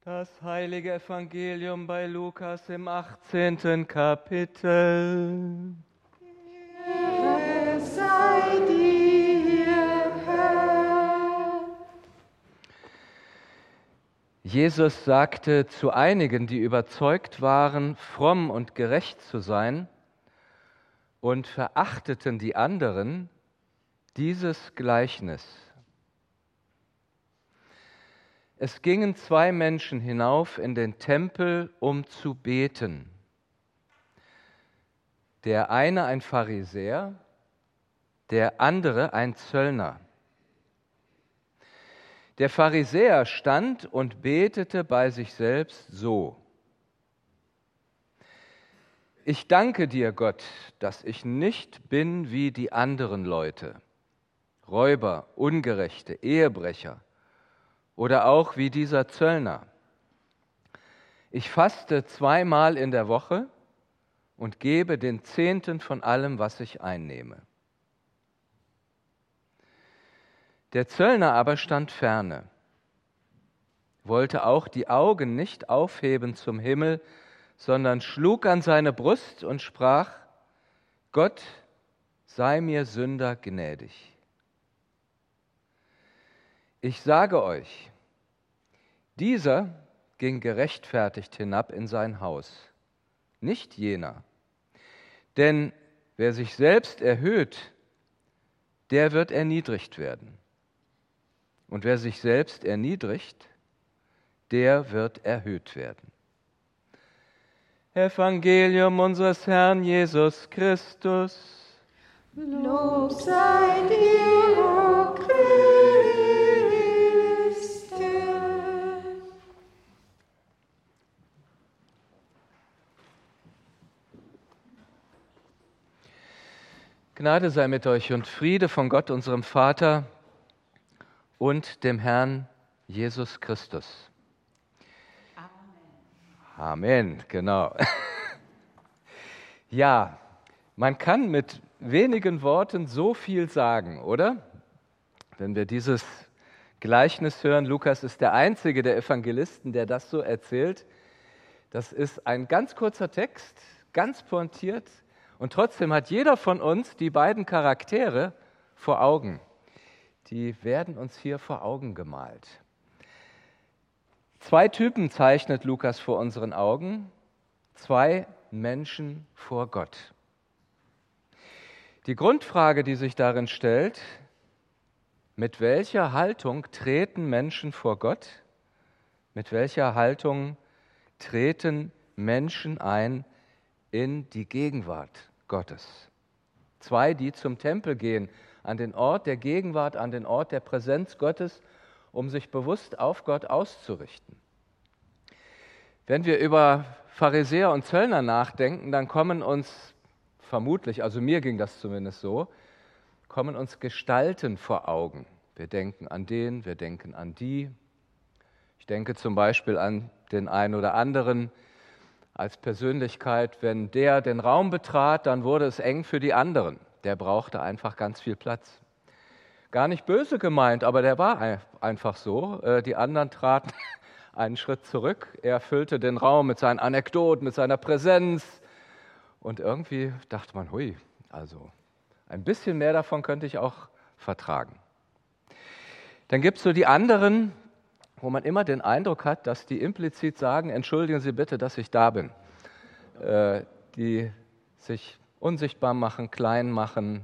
Das heilige Evangelium bei Lukas im 18. Kapitel. Ehre sei dir, Herr. Jesus sagte zu einigen, die überzeugt waren, fromm und gerecht zu sein und verachteten die anderen, dieses Gleichnis. Es gingen zwei Menschen hinauf in den Tempel, um zu beten. Der eine ein Pharisäer, der andere ein Zöllner. Der Pharisäer stand und betete bei sich selbst so: Ich danke dir, Gott, dass ich nicht bin wie die anderen Leute, Räuber, Ungerechte, Ehebrecher oder auch wie dieser Zöllner. Ich faste 2-mal in der Woche und gebe den Zehnten von allem, was ich einnehme. Der Zöllner aber stand ferne, wollte auch die Augen nicht aufheben zum Himmel, sondern schlug an seine Brust und sprach: Gott, sei mir Sünder gnädig. Ich sage euch, dieser ging gerechtfertigt hinab in sein Haus, nicht jener. Denn wer sich selbst erhöht, der wird erniedrigt werden. Und wer sich selbst erniedrigt, der wird erhöht werden. Evangelium unseres Herrn Jesus Christus. Lob sei dir, o Christe. Gnade sei mit euch und Friede von Gott, unserem Vater und dem Herrn Jesus Christus. Amen, genau. Ja, man kann mit wenigen Worten so viel sagen, oder? Wenn wir dieses Gleichnis hören, Lukas ist der einzige der Evangelisten, der das so erzählt. Das ist ein ganz kurzer Text, ganz pointiert, und trotzdem hat jeder von uns die beiden Charaktere vor Augen. Die werden uns hier vor Augen gemalt. 2 Typen zeichnet Lukas vor unseren Augen, 2 Menschen vor Gott. Die Grundfrage, die sich darin stellt: Mit welcher Haltung treten Menschen vor Gott? Mit welcher Haltung treten Menschen ein in die Gegenwart Gottes? 2, die zum Tempel gehen, an den Ort der Gegenwart, an den Ort der Präsenz Gottes, um sich bewusst auf Gott auszurichten. Wenn wir über Pharisäer und Zöllner nachdenken, dann kommen uns vermutlich, also mir ging das zumindest so, kommen uns Gestalten vor Augen. Wir denken an den, wir denken an die. Ich denke zum Beispiel an den einen oder anderen als Persönlichkeit. Wenn der den Raum betrat, dann wurde es eng für die anderen. Der brauchte einfach ganz viel Platz. Gar nicht böse gemeint, aber der war einfach so. Die anderen traten einen Schritt zurück. Er füllte den Raum mit seinen Anekdoten, mit seiner Präsenz. Und irgendwie dachte man, hui, also ein bisschen mehr davon könnte ich auch vertragen. Dann gibt es so die anderen, wo man immer den Eindruck hat, dass die implizit sagen: Entschuldigen Sie bitte, dass ich da bin. Die sich unsichtbar machen, klein machen.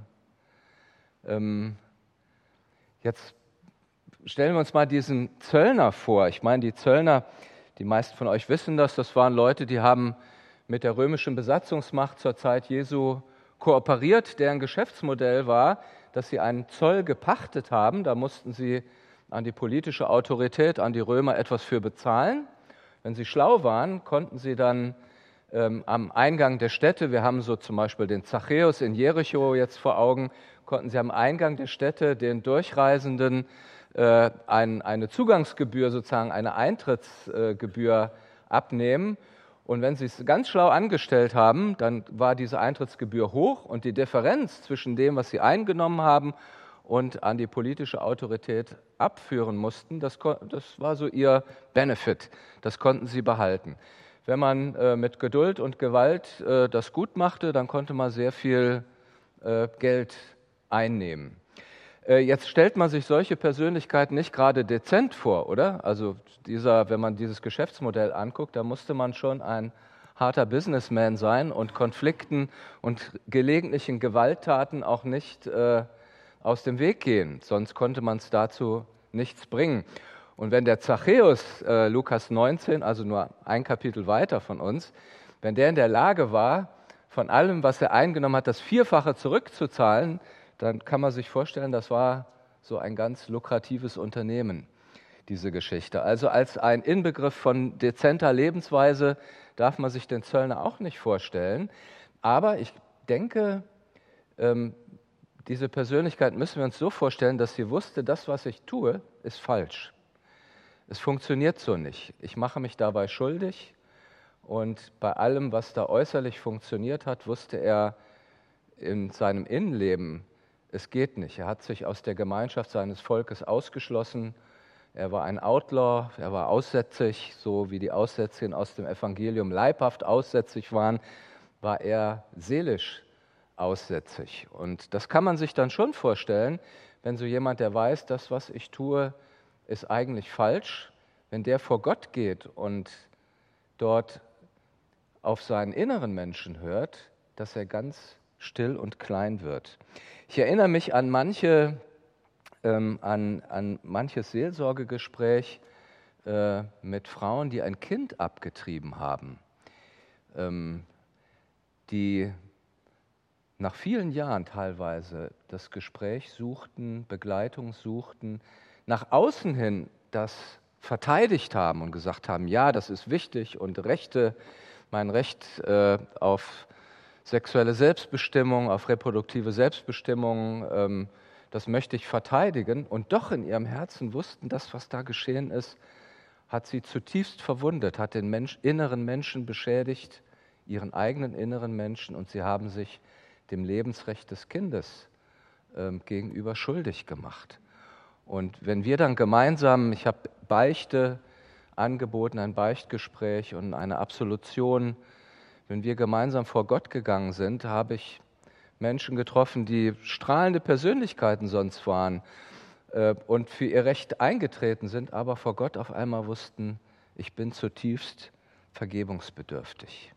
Jetzt stellen wir uns mal diesen Zöllner vor. Ich meine, die Zöllner, die meisten von euch wissen das waren Leute, die haben mit der römischen Besatzungsmacht zur Zeit Jesu kooperiert, deren Geschäftsmodell war, dass sie einen Zoll gepachtet haben. Da mussten sie an die politische Autorität, an die Römer etwas für bezahlen. Wenn sie schlau waren, konnten sie dann am Eingang der Städte, wir haben so zum Beispiel den Zachäus in Jericho jetzt vor Augen, konnten sie am Eingang der Städte den Durchreisenden eine Zugangsgebühr, sozusagen eine Eintrittsgebühr abnehmen. Und wenn sie es ganz schlau angestellt haben, dann war diese Eintrittsgebühr hoch und die Differenz zwischen dem, was sie eingenommen haben und an die politische Autorität abführen mussten. Das war so ihr Benefit, das konnten sie behalten. Wenn man mit Geduld und Gewalt das gut machte, dann konnte man sehr viel Geld einnehmen. Jetzt stellt man sich solche Persönlichkeiten nicht gerade dezent vor, oder? Also wenn man dieses Geschäftsmodell anguckt, da musste man schon ein harter Businessman sein und Konflikten und gelegentlichen Gewalttaten auch nicht aus dem Weg gehen, sonst konnte man es dazu nichts bringen. Und wenn der Zachäus, Lukas 19, also nur ein Kapitel weiter von uns, wenn der in der Lage war, von allem, was er eingenommen hat, das Vierfache zurückzuzahlen, dann kann man sich vorstellen, das war so ein ganz lukratives Unternehmen, diese Geschichte. Also als ein Inbegriff von dezenter Lebensweise darf man sich den Zöllner auch nicht vorstellen. Aber ich denke, diese Persönlichkeit müssen wir uns so vorstellen, dass sie wusste, das, was ich tue, ist falsch. Es funktioniert so nicht. Ich mache mich dabei schuldig und bei allem, was da äußerlich funktioniert hat, wusste er in seinem Innenleben, es geht nicht. Er hat sich aus der Gemeinschaft seines Volkes ausgeschlossen. Er war ein Outlaw, er war aussätzig, so wie die Aussätzigen aus dem Evangelium leibhaft aussätzig waren, war er seelisch aussätzig. Und das kann man sich dann schon vorstellen, wenn so jemand, der weiß, das, was ich tue, ist eigentlich falsch, wenn der vor Gott geht und dort auf seinen inneren Menschen hört, dass er ganz still und klein wird. Ich erinnere mich an manches Seelsorgegespräch mit Frauen, die ein Kind abgetrieben haben, die nach vielen Jahren teilweise das Gespräch suchten, Begleitung suchten, nach außen hin das verteidigt haben und gesagt haben, ja, das ist wichtig und mein Recht auf sexuelle Selbstbestimmung, auf reproduktive Selbstbestimmung, das möchte ich verteidigen. Und doch in ihrem Herzen wussten, das, was da geschehen ist, hat sie zutiefst verwundet, hat den inneren Menschen beschädigt, ihren eigenen inneren Menschen, und sie haben sich dem Lebensrecht des Kindes gegenüber schuldig gemacht. Und wenn wir dann gemeinsam, ich habe Beichte angeboten, ein Beichtgespräch und eine Absolution, wenn wir gemeinsam vor Gott gegangen sind, habe ich Menschen getroffen, die strahlende Persönlichkeiten sonst waren und für ihr Recht eingetreten sind, aber vor Gott auf einmal wussten, ich bin zutiefst vergebungsbedürftig.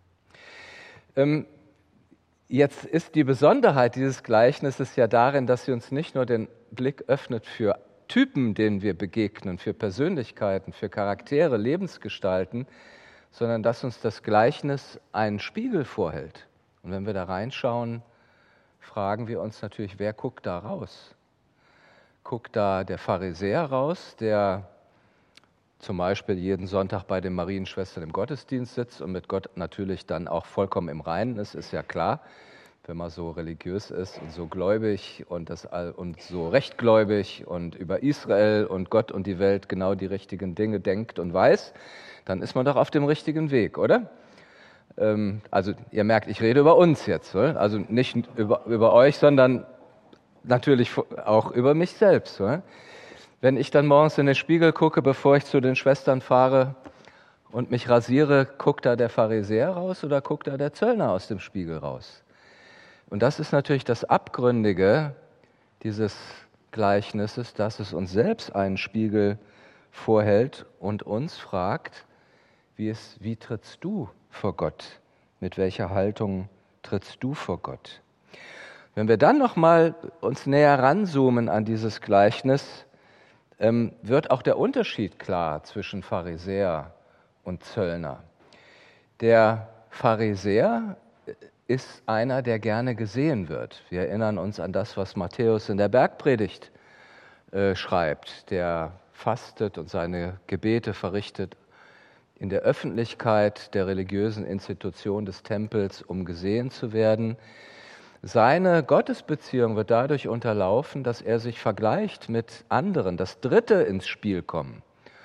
Jetzt ist die Besonderheit dieses Gleichnisses ja darin, dass sie uns nicht nur den Blick öffnet für Typen, denen wir begegnen, für Persönlichkeiten, für Charaktere, Lebensgestalten, sondern dass uns das Gleichnis einen Spiegel vorhält. Und wenn wir da reinschauen, fragen wir uns natürlich, wer guckt da raus? Guckt da der Pharisäer raus, der zum Beispiel jeden Sonntag bei den Marienschwestern im Gottesdienst sitzt und mit Gott natürlich dann auch vollkommen im Reinen ist ja klar, wenn man so religiös ist und so gläubig und so rechtgläubig und über Israel und Gott und die Welt genau die richtigen Dinge denkt und weiß, dann ist man doch auf dem richtigen Weg, oder? Also ihr merkt, ich rede über uns jetzt, oder? Also nicht über euch, sondern natürlich auch über mich selbst. Oder? Wenn ich dann morgens in den Spiegel gucke, bevor ich zu den Schwestern fahre und mich rasiere, guckt da der Pharisäer raus oder guckt da der Zöllner aus dem Spiegel raus? Und das ist natürlich das Abgründige dieses Gleichnisses, dass es uns selbst einen Spiegel vorhält und uns fragt, wie trittst du vor Gott? Mit welcher Haltung trittst du vor Gott? Wenn wir dann nochmal uns näher ranzoomen an dieses Gleichnis, wird auch der Unterschied klar zwischen Pharisäer und Zöllner. Der Pharisäer ist einer, der gerne gesehen wird. Wir erinnern uns an das, was Matthäus in der Bergpredigt schreibt. Der fastet und seine Gebete verrichtet in der Öffentlichkeit der religiösen Institution des Tempels, um gesehen zu werden. Seine Gottesbeziehung wird dadurch unterlaufen, dass er sich vergleicht mit anderen, dass Dritte ins Spiel kommen.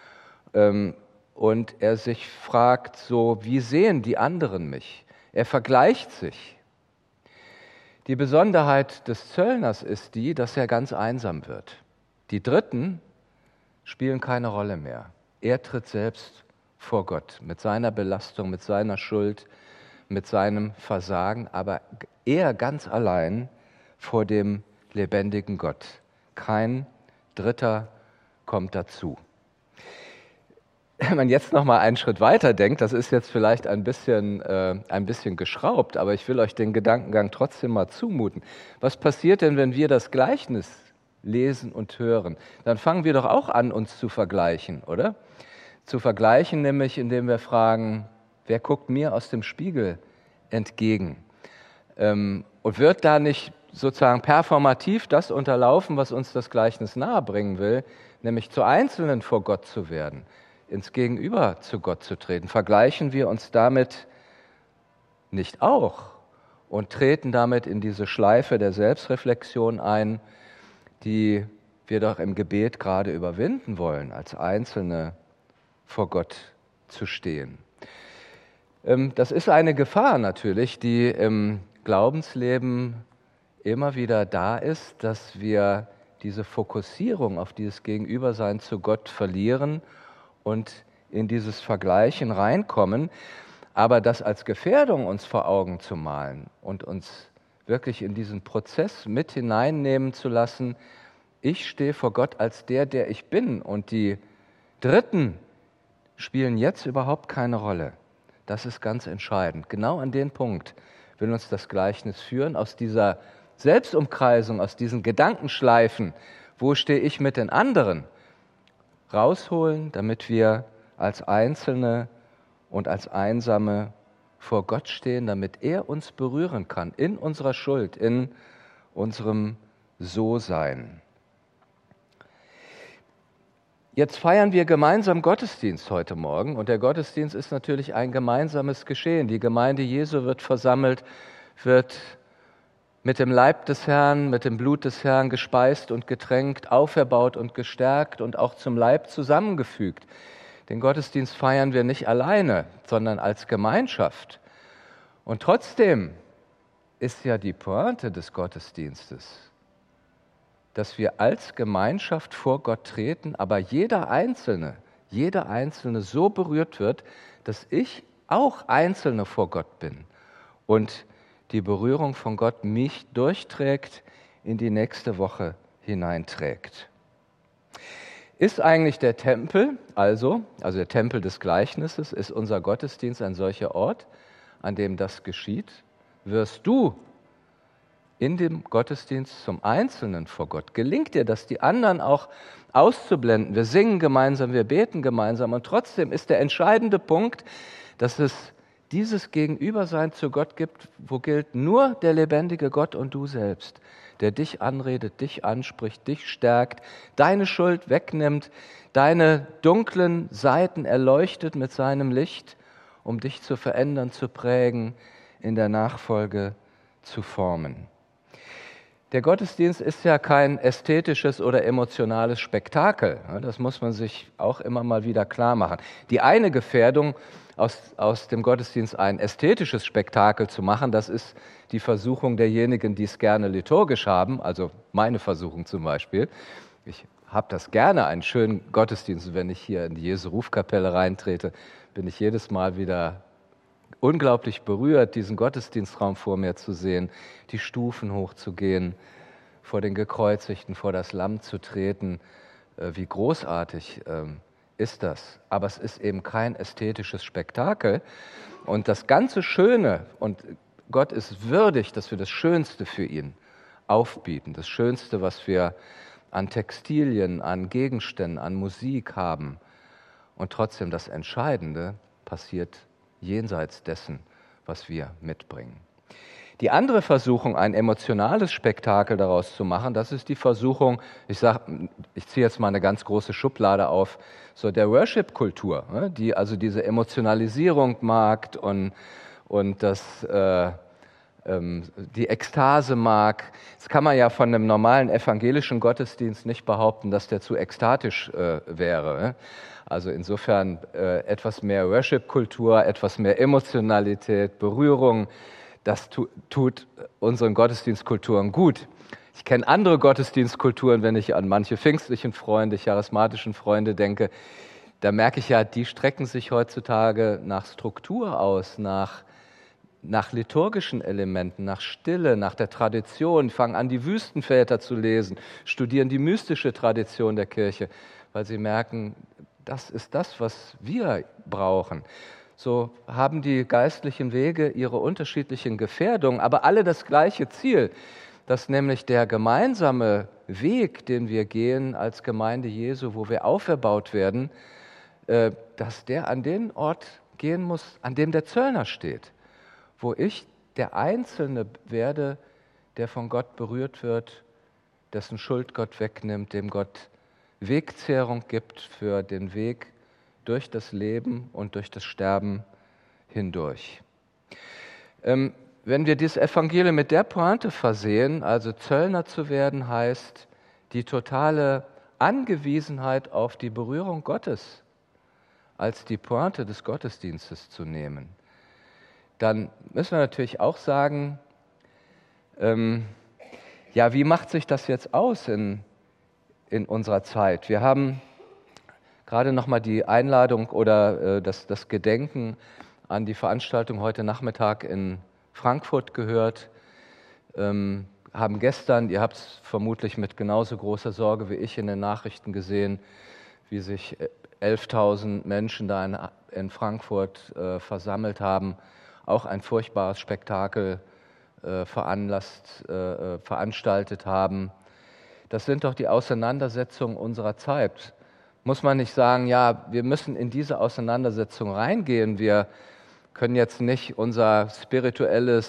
Und er sich fragt so, wie sehen die anderen mich? Er vergleicht sich. Die Besonderheit des Zöllners ist die, dass er ganz einsam wird. Die Dritten spielen keine Rolle mehr. Er tritt selbst vor Gott mit seiner Belastung, mit seiner Schuld, mit seinem Versagen, aber er ganz allein vor dem lebendigen Gott. Kein Dritter kommt dazu. Wenn man jetzt noch mal einen Schritt weiter denkt, das ist jetzt vielleicht ein bisschen geschraubt, aber ich will euch den Gedankengang trotzdem mal zumuten. Was passiert denn, wenn wir das Gleichnis lesen und hören? Dann fangen wir doch auch an, uns zu vergleichen, oder? Zu vergleichen nämlich, indem wir fragen, wer guckt mir aus dem Spiegel entgegen? Und wird da nicht sozusagen performativ das unterlaufen, was uns das Gleichnis nahebringen will, nämlich zu Einzelnen vor Gott zu werden, ins Gegenüber zu Gott zu treten? Vergleichen wir uns damit nicht auch und treten damit in diese Schleife der Selbstreflexion ein, die wir doch im Gebet gerade überwinden wollen, als Einzelne vor Gott zu stehen? Das ist eine Gefahr natürlich, die im Glaubensleben immer wieder da ist, dass wir diese Fokussierung auf dieses Gegenübersein zu Gott verlieren und in dieses Vergleichen reinkommen, aber das als Gefährdung uns vor Augen zu malen und uns wirklich in diesen Prozess mit hineinnehmen zu lassen, ich stehe vor Gott als der ich bin und die Dritten spielen jetzt überhaupt keine Rolle. Das ist ganz entscheidend. Genau an den Punkt will uns das Gleichnis führen, aus dieser Selbstumkreisung, aus diesen Gedankenschleifen, wo stehe ich mit den anderen, rausholen, damit wir als Einzelne und als Einsame vor Gott stehen, damit er uns berühren kann, in unserer Schuld, in unserem So-Sein. Jetzt feiern wir gemeinsam Gottesdienst heute Morgen und der Gottesdienst ist natürlich ein gemeinsames Geschehen. Die Gemeinde Jesu wird versammelt, wird mit dem Leib des Herrn, mit dem Blut des Herrn gespeist und getränkt, auferbaut und gestärkt und auch zum Leib zusammengefügt. Den Gottesdienst feiern wir nicht alleine, sondern als Gemeinschaft. Und trotzdem ist ja die Pointe des Gottesdienstes, dass wir als Gemeinschaft vor Gott treten, aber jeder Einzelne so berührt wird, dass ich auch Einzelne vor Gott bin und die Berührung von Gott mich durchträgt, in die nächste Woche hineinträgt. Ist eigentlich der Tempel, also der Tempel des Gleichnisses, ist unser Gottesdienst ein solcher Ort, an dem das geschieht? Wirst du in dem Gottesdienst zum Einzelnen vor Gott? Gelingt dir das, die anderen auch auszublenden? Wir singen gemeinsam, wir beten gemeinsam und trotzdem ist der entscheidende Punkt, dass es dieses Gegenübersein zu Gott gibt, wo gilt nur der lebendige Gott und du selbst, der dich anredet, dich anspricht, dich stärkt, deine Schuld wegnimmt, deine dunklen Seiten erleuchtet mit seinem Licht, um dich zu verändern, zu prägen, in der Nachfolge zu formen. Der Gottesdienst ist ja kein ästhetisches oder emotionales Spektakel. Das muss man sich auch immer mal wieder klar machen. Die eine Gefährdung, aus dem Gottesdienst ein ästhetisches Spektakel zu machen, das ist die Versuchung derjenigen, die es gerne liturgisch haben, also meine Versuchung zum Beispiel. Ich habe das gerne, einen schönen Gottesdienst. Wenn ich hier in die Jesu-Rufkapelle reintrete, bin ich jedes Mal wieder unglaublich berührt, diesen Gottesdienstraum vor mir zu sehen, die Stufen hochzugehen, vor den Gekreuzigten, vor das Lamm zu treten. Wie großartig ist das. Aber es ist eben kein ästhetisches Spektakel. Und das ganze Schöne, und Gott ist würdig, dass wir das Schönste für ihn aufbieten, das Schönste, was wir an Textilien, an Gegenständen, an Musik haben. Und trotzdem das Entscheidende passiert jenseits dessen, was wir mitbringen. Die andere Versuchung, ein emotionales Spektakel daraus zu machen, das ist die Versuchung, ich ziehe jetzt mal eine ganz große Schublade auf, so der Worship-Kultur, die also diese Emotionalisierung mag und die Ekstase mag. Das kann man ja von einem normalen evangelischen Gottesdienst nicht behaupten, dass der zu ekstatisch wäre. Also insofern etwas mehr Worship-Kultur, etwas mehr Emotionalität, Berührung, Das tut unseren Gottesdienstkulturen gut. Ich kenne andere Gottesdienstkulturen, wenn ich an manche pfingstlichen Freunde, charismatischen Freunde denke. Da merke ich ja, die strecken sich heutzutage nach Struktur aus, nach liturgischen Elementen, nach Stille, nach der Tradition, fangen an, die Wüstenväter zu lesen, studieren die mystische Tradition der Kirche, weil sie merken, das ist das, was wir brauchen. So haben die geistlichen Wege ihre unterschiedlichen Gefährdungen, aber alle das gleiche Ziel, dass nämlich der gemeinsame Weg, den wir gehen als Gemeinde Jesu, wo wir auferbaut werden, dass der an den Ort gehen muss, an dem der Zöllner steht, wo ich der Einzelne werde, der von Gott berührt wird, dessen Schuld Gott wegnimmt, dem Gott Wegzehrung gibt für den Weg durch das Leben und durch das Sterben hindurch. Wenn wir dieses Evangelium mit der Pointe versehen, also Zöllner zu werden, heißt die totale Angewiesenheit auf die Berührung Gottes als die Pointe des Gottesdienstes zu nehmen, dann müssen wir natürlich auch sagen, ja, wie macht sich das jetzt aus in unserer Zeit? Wir haben gerade nochmal die Einladung oder das Gedenken an die Veranstaltung heute Nachmittag in Frankfurt gehört, haben gestern, ihr habt es vermutlich mit genauso großer Sorge wie ich in den Nachrichten gesehen, wie sich 11.000 Menschen da in Frankfurt versammelt haben, auch ein furchtbares Spektakel veranstaltet haben. Das sind doch die Auseinandersetzungen unserer Zeit. Muss man nicht sagen, ja, wir müssen in diese Auseinandersetzung reingehen, wir können jetzt nicht unsere spirituelle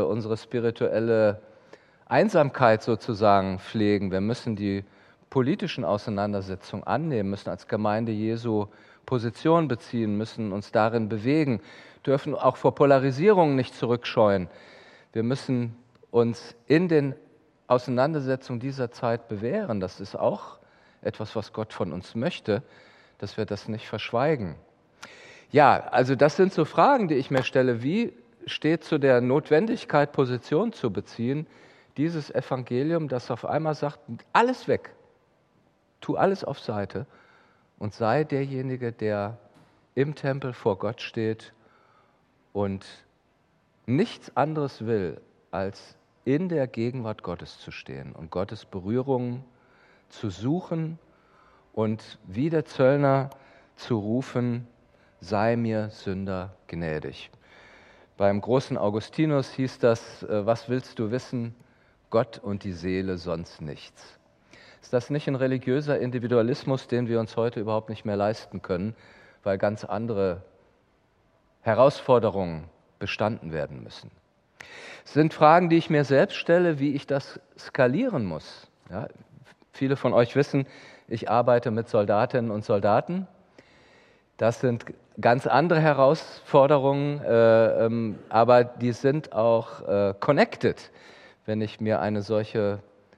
Einsamkeit sozusagen pflegen, wir müssen die politischen Auseinandersetzungen annehmen, müssen als Gemeinde Jesu Position beziehen, müssen uns darin bewegen, dürfen auch vor Polarisierungen nicht zurückscheuen. Wir müssen uns in den Auseinandersetzungen dieser Zeit bewähren. Das ist auch etwas, was Gott von uns möchte, dass wir das nicht verschweigen. Ja, also das sind so Fragen, die ich mir stelle. Wie steht zu der Notwendigkeit, Position zu beziehen, dieses Evangelium, das auf einmal sagt, alles weg, tu alles auf Seite und sei derjenige, der im Tempel vor Gott steht und nichts anderes will, als in der Gegenwart Gottes zu stehen und Gottes Berührung zu suchen und wie der Zöllner zu rufen, sei mir Sünder gnädig. Beim großen Augustinus hieß das, was willst du wissen? Gott und die Seele, sonst nichts. Ist das nicht ein religiöser Individualismus, den wir uns heute überhaupt nicht mehr leisten können, weil ganz andere Herausforderungen bestanden werden müssen? Es sind Fragen, die ich mir selbst stelle, wie ich das skalieren muss. Ja, viele von euch wissen, ich arbeite mit Soldatinnen und Soldaten. Das sind ganz andere Herausforderungen, aber die sind auch connected. Wenn ich mir eine solche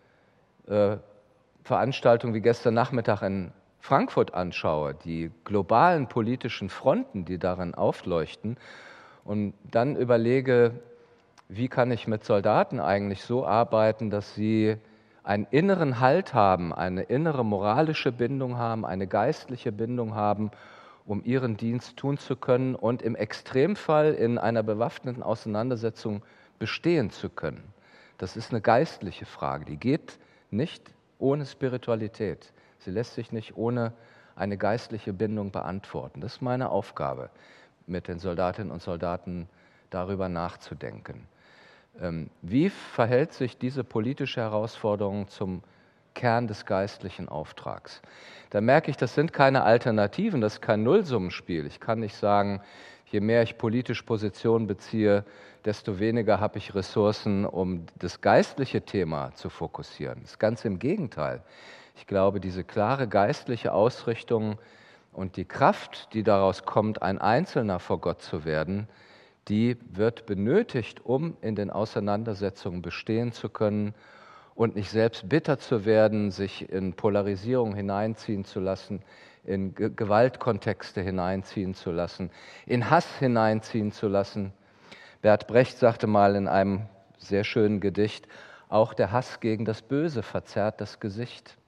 Veranstaltung wie gestern Nachmittag in Frankfurt anschaue, die globalen politischen Fronten, die darin aufleuchten, und dann überlege, wie kann ich mit Soldaten eigentlich so arbeiten, dass sie einen inneren Halt haben, eine innere moralische Bindung haben, eine geistliche Bindung haben, um ihren Dienst tun zu können und im Extremfall in einer bewaffneten Auseinandersetzung bestehen zu können. Das ist eine geistliche Frage, die geht nicht ohne Spiritualität. Sie lässt sich nicht ohne eine geistliche Bindung beantworten. Das ist meine Aufgabe, mit den Soldatinnen und Soldaten darüber nachzudenken. Wie verhält sich diese politische Herausforderung zum Kern des geistlichen Auftrags? Da merke ich, das sind keine Alternativen, das ist kein Nullsummenspiel. Ich kann nicht sagen, je mehr ich politisch Position beziehe, desto weniger habe ich Ressourcen, um das geistliche Thema zu fokussieren. Das ist ganz im Gegenteil. Ich glaube, diese klare geistliche Ausrichtung und die Kraft, die daraus kommt, ein Einzelner vor Gott zu werden, die wird benötigt, um in den Auseinandersetzungen bestehen zu können und nicht selbst bitter zu werden, sich in Polarisierung hineinziehen zu lassen, in Gewaltkontexte hineinziehen zu lassen, in Hass hineinziehen zu lassen. Bert Brecht sagte mal in einem sehr schönen Gedicht, auch der Hass gegen das Böse verzerrt das Gesicht.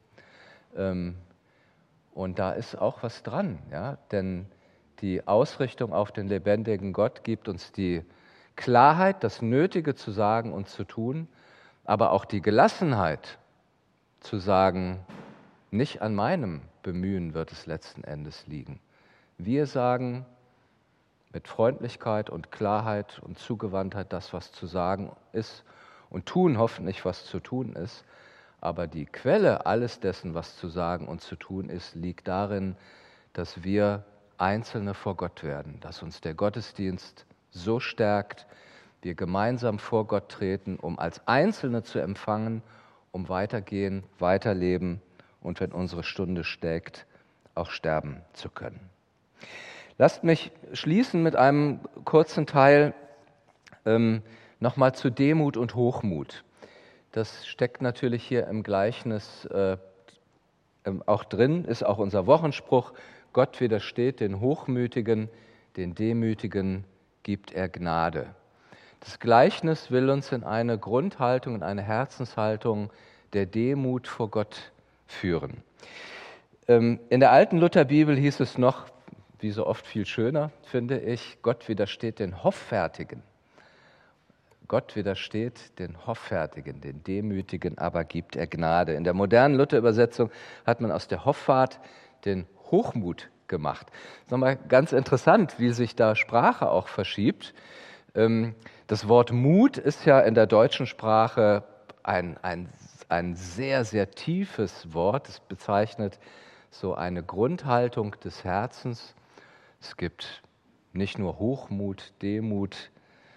Und da ist auch was dran, ja? Denn die Ausrichtung auf den lebendigen Gott gibt uns die Klarheit, das Nötige zu sagen und zu tun, aber auch die Gelassenheit zu sagen, nicht an meinem Bemühen wird es letzten Endes liegen. Wir sagen mit Freundlichkeit und Klarheit und Zugewandtheit das, was zu sagen ist und tun hoffentlich, was zu tun ist. Aber die Quelle alles dessen, was zu sagen und zu tun ist, liegt darin, dass wir Einzelne vor Gott werden, dass uns der Gottesdienst so stärkt, wir gemeinsam vor Gott treten, um als Einzelne zu empfangen, um weitergehen, weiterleben und wenn unsere Stunde schlägt, auch sterben zu können. Lasst mich schließen mit einem kurzen Teil nochmal zu Demut und Hochmut. Das steckt natürlich hier im Gleichnis auch drin, ist auch unser Wochenspruch. Gott widersteht den Hochmütigen, den Demütigen gibt er Gnade. Das Gleichnis will uns in eine Grundhaltung, in eine Herzenshaltung der Demut vor Gott führen. In der alten Lutherbibel hieß es noch, wie so oft viel schöner, finde ich, Gott widersteht den Hoffärtigen. Gott widersteht den Hoffärtigen, den Demütigen, aber gibt er Gnade. In der modernen Luther-Übersetzung hat man aus der Hoffart den Hochmut gemacht. Das ist nochmal ganz interessant, wie sich da Sprache auch verschiebt. Das Wort Mut ist ja in der deutschen Sprache ein sehr, sehr tiefes Wort. Es bezeichnet so eine Grundhaltung des Herzens. Es gibt nicht nur Hochmut, Demut,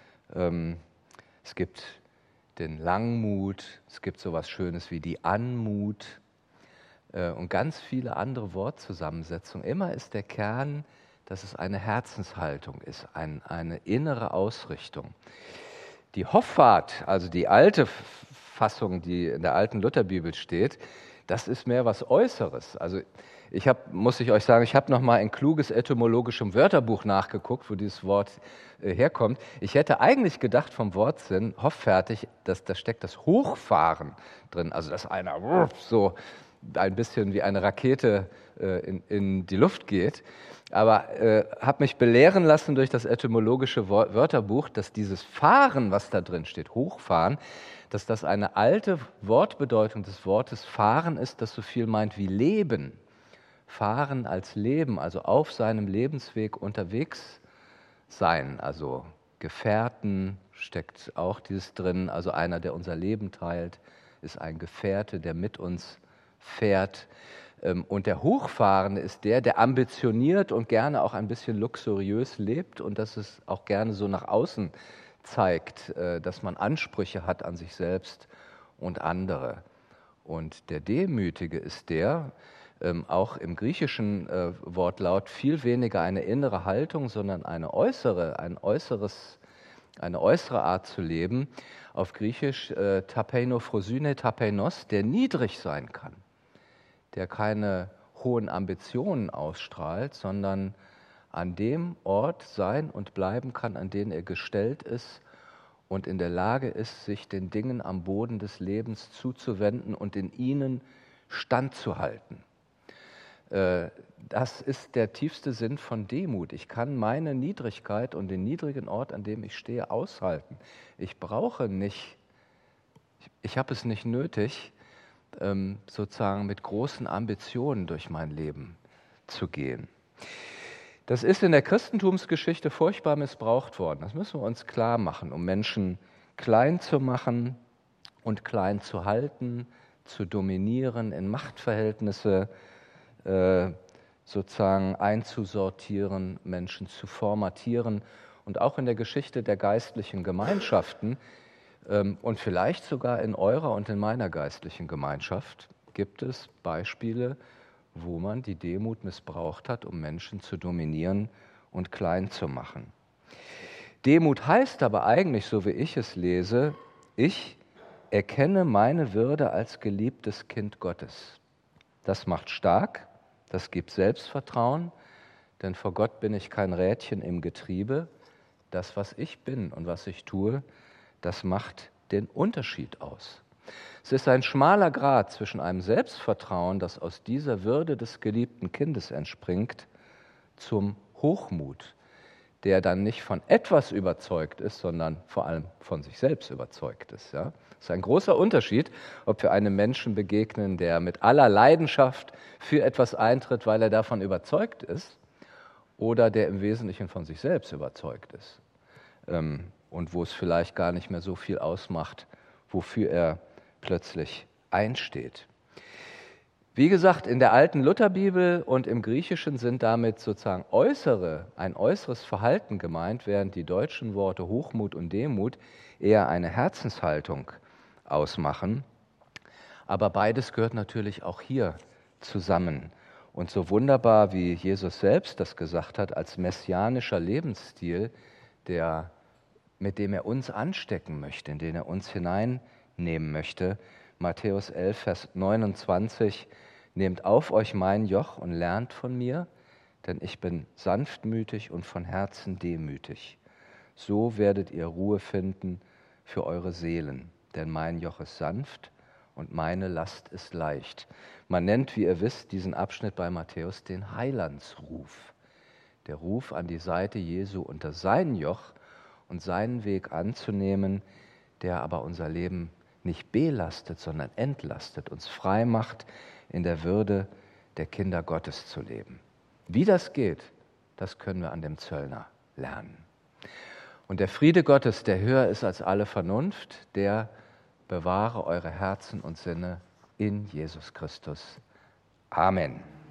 es gibt den Langmut, es gibt so etwas Schönes wie die Anmut und ganz viele andere Wortzusammensetzungen. Immer ist der Kern, dass es eine Herzenshaltung ist, eine innere Ausrichtung. Die Hoffart, also die alte Fassung, die in der alten Lutherbibel steht, das ist mehr was Äußeres. Also muss ich euch sagen, ich habe noch mal in kluges etymologischem Wörterbuch nachgeguckt, wo dieses Wort herkommt. Ich hätte eigentlich gedacht vom Wortsinn, hoffärtig, da steckt das Hochfahren drin, also dass einer so ein bisschen wie eine Rakete in die Luft geht. Aber habe mich belehren lassen durch das etymologische Wörterbuch, dass dieses Fahren, was da drin steht, Hochfahren, dass das eine alte Wortbedeutung des Wortes Fahren ist, das so viel meint wie Leben. Fahren als Leben, also auf seinem Lebensweg unterwegs sein, also Gefährten steckt auch dieses drin, also einer, der unser Leben teilt, ist ein Gefährte, der mit uns fährt. Und der Hochfahrende ist der ambitioniert und gerne auch ein bisschen luxuriös lebt und das es auch gerne so nach außen zeigt, dass man Ansprüche hat an sich selbst und andere. Und der Demütige ist auch im griechischen Wortlaut viel weniger eine innere Haltung, sondern eine äußere Art zu leben. Auf Griechisch tapeiноphrosyne tapeinos, der niedrig sein kann, der keine hohen Ambitionen ausstrahlt, sondern an dem Ort sein und bleiben kann, an den er gestellt ist und in der Lage ist, sich den Dingen am Boden des Lebens zuzuwenden und in ihnen standzuhalten. Das ist der tiefste Sinn von Demut. Ich kann meine Niedrigkeit und den niedrigen Ort, an dem ich stehe, aushalten. Ich habe es nicht nötig, sozusagen mit großen Ambitionen durch mein Leben zu gehen. Das ist in der Christentumsgeschichte furchtbar missbraucht worden. Das müssen wir uns klar machen, um Menschen klein zu machen und klein zu halten, zu dominieren, in Machtverhältnisse sozusagen einzusortieren, Menschen zu formatieren. Und auch in der Geschichte der geistlichen Gemeinschaften und vielleicht sogar in eurer und in meiner geistlichen Gemeinschaft gibt es Beispiele, wo man die Demut missbraucht hat, um Menschen zu dominieren und klein zu machen. Demut heißt aber eigentlich, so wie ich es lese, ich erkenne meine Würde als geliebtes Kind Gottes. Das macht stark, das gibt Selbstvertrauen, denn vor Gott bin ich kein Rädchen im Getriebe. das, was ich bin und was ich tue, das macht den Unterschied aus. Es ist ein schmaler Grat zwischen einem Selbstvertrauen, das aus dieser Würde des geliebten Kindes entspringt, zum Hochmut, der dann nicht von etwas überzeugt ist, sondern vor allem von sich selbst überzeugt ist. Ja? Das ist ein großer Unterschied, ob wir einem Menschen begegnen, der mit aller Leidenschaft für etwas eintritt, weil er davon überzeugt ist, oder der im Wesentlichen von sich selbst überzeugt ist. Und wo es vielleicht gar nicht mehr so viel ausmacht, wofür er plötzlich einsteht. Wie gesagt, in der alten Lutherbibel und im Griechischen sind damit sozusagen ein äußeres Verhalten gemeint, während die deutschen Worte Hochmut und Demut eher eine Herzenshaltung ausmachen. Aber beides gehört natürlich auch hier zusammen. Und so wunderbar, wie Jesus selbst das gesagt hat, als messianischer Lebensstil, mit dem er uns anstecken möchte, in den er uns hineinnehmen möchte. Matthäus 11, Vers 29, nehmt auf euch mein Joch und lernt von mir, denn ich bin sanftmütig und von Herzen demütig. So werdet ihr Ruhe finden für eure Seelen, denn mein Joch ist sanft und meine Last ist leicht. Man nennt, wie ihr wisst, diesen Abschnitt bei Matthäus den Heilandsruf. Der Ruf an die Seite Jesu unter sein Joch und seinen Weg anzunehmen, der aber unser Leben nicht belastet, sondern entlastet, uns frei macht, in der Würde der Kinder Gottes zu leben. Wie das geht, das können wir an dem Zöllner lernen. Und der Friede Gottes, der höher ist als alle Vernunft, der bewahre eure Herzen und Sinne in Jesus Christus. Amen.